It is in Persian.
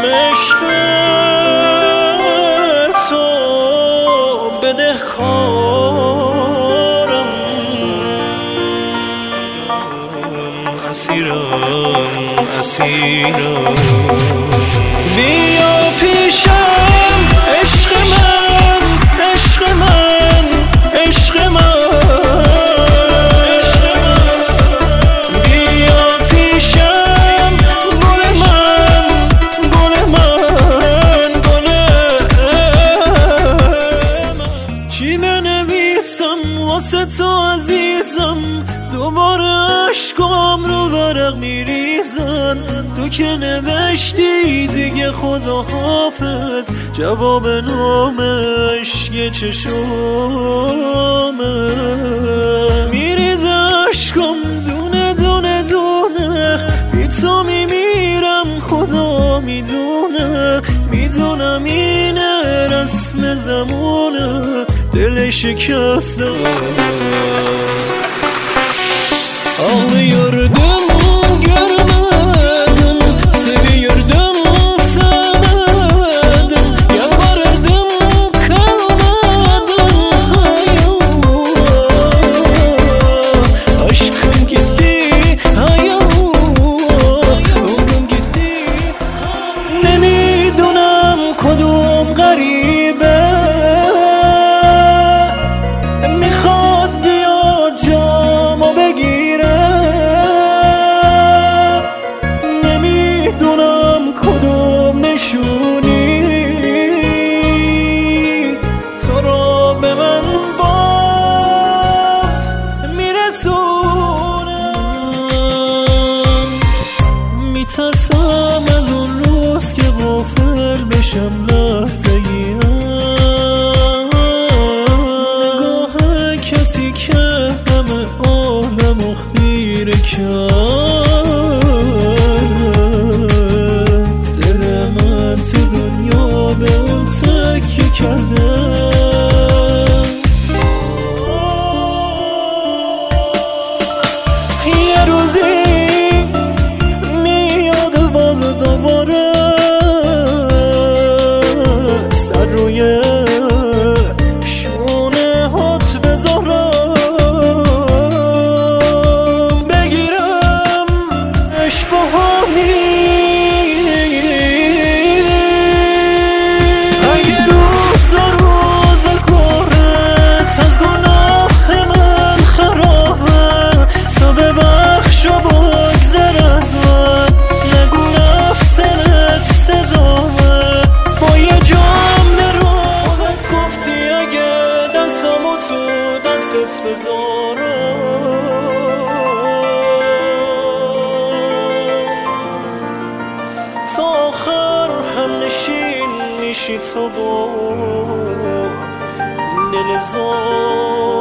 عشق تو بدهکارم، اسیرم بیا پیشم عشق من، عشق من، عشق من، بیا پیشم گل من، گل من، گل من. چی بنویسم واسه تو عزیزم، دوباره عشقام رو ورق میریزن. تو که نوشتی دیگه خدا حافظ، جواب نامش یه چشمه. میریزه عشقام دونه دونه دونه، بی تو میمیرم خدا میدونه. میدونم اینه رسم زمونه، دل شکسته ağlıyordum, görmedim, seviyordum, sevmedim, yalvardım, kalmadım, hay Allah. Aşkım gitti, hay Allah, ömrüm gitti. نمیدونم کدوم غریبه میخواد بیاد جامو بگیره، نمیدونم کدوم نشونی تو رو به من باز میرسونه. میترسم از اون روز که غافل بشم لحظه‌ای، نگاه کسی که همه عالمو خیره کرده. دل من تو دنیا به اون تکیه کرده. یه روزی میاد باز دوباره سر روی شونه هات بذارم، بگیرم اشباهی. اگه روز کارت از گناه من خرابه، تا ببخش و بگذر از من، نگو نفسنت سزامه. با یه جام نرابت گفتی اگه دستامو تو دستت بذارم، تا آخر هم نشین میشی تو با دل زار.